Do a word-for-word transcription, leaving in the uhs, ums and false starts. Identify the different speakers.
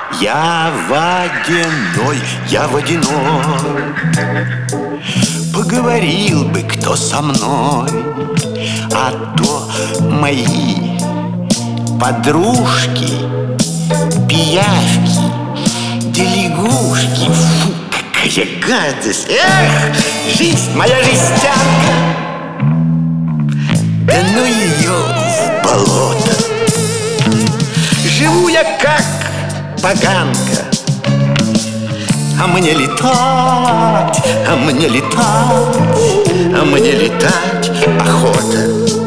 Speaker 1: Я водяной, я водяной. Поговорил бы кто со мной, а то мои подружки, пиявки, да лягушки. Фу, какая гадость! Эх, жизнь моя жестянка! Да ну ее в болото! Живу я как поганка, а мне летать, а мне летать, а мне летать охота.